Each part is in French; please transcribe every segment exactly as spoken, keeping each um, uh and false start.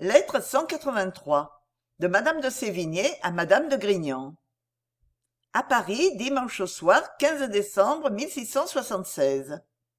Lettre cent quatre-vingt-trois de Madame de Sévigné à Madame de Grignan. À Paris, dimanche au soir, quinze décembre mille six cent soixante-seize.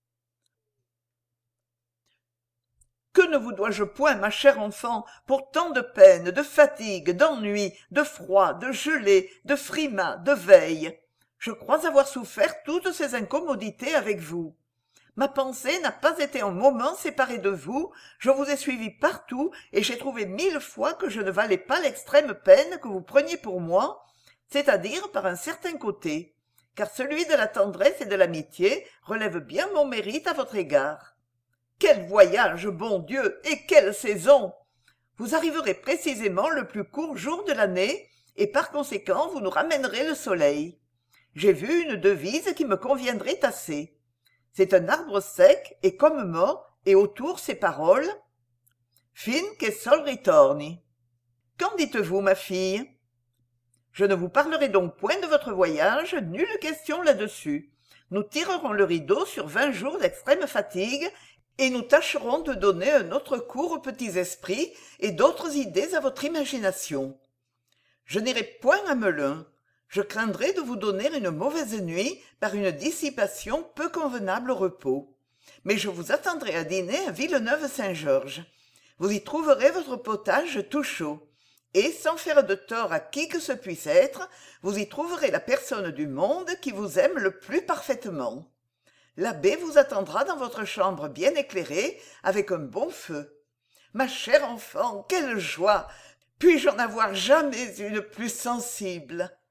Que ne vous dois-je point, ma chère enfant, pour tant de peine, de fatigue, d'ennui, de froid, de gelée, de frimas, de veille. Je crois avoir souffert toutes ces incommodités avec vous. Ma pensée n'a pas été un moment séparée de vous, je vous ai suivi partout, et j'ai trouvé mille fois que je ne valais pas l'extrême peine que vous preniez pour moi, c'est-à-dire par un certain côté, car celui de la tendresse et de l'amitié relève bien mon mérite à votre égard. Quel voyage, bon Dieu, et quelle saison! Vous arriverez précisément le plus court jour de l'année, et par conséquent vous nous ramènerez le soleil. J'ai vu une devise qui me conviendrait assez. C'est un arbre sec et comme mort, et autour ces paroles « Fin che sol ritorni ». Qu'en dites-vous, ma fille? Je ne vous parlerai donc point de votre voyage, nulle question là-dessus. Nous tirerons le rideau sur vingt jours d'extrême fatigue, et nous tâcherons de donner un autre cours aux petits esprits et d'autres idées à votre imagination. Je n'irai point à Melun. Je craindrais de vous donner une mauvaise nuit par une dissipation peu convenable au repos. Mais je vous attendrai à dîner à Villeneuve-Saint-Georges. Vous y trouverez votre potage tout chaud. Et, sans faire de tort à qui que ce puisse être, vous y trouverez la personne du monde qui vous aime le plus parfaitement. L'abbé vous attendra dans votre chambre bien éclairée, avec un bon feu. Ma chère enfant, quelle joie! Puis-je en avoir jamais une plus sensible?